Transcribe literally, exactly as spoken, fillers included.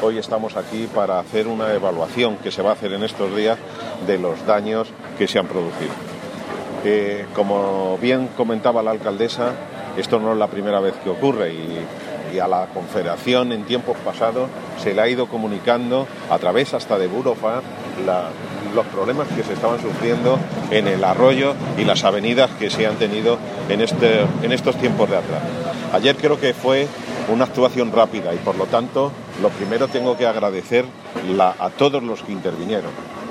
hoy estamos aquí para hacer una evaluación que se va a hacer en estos días de los daños que se han producido. Eh, como bien comentaba la alcaldesa, esto no es la primera vez que ocurre y, y a la Confederación en tiempos pasados se le ha ido comunicando a través hasta de Burofax la, los problemas que se estaban sufriendo en el arroyo y las avenidas que se han tenido en, este, en estos tiempos de atrás. Ayer creo que fue una actuación rápida y por lo tanto lo primero tengo que agradecer la, a todos los que intervinieron.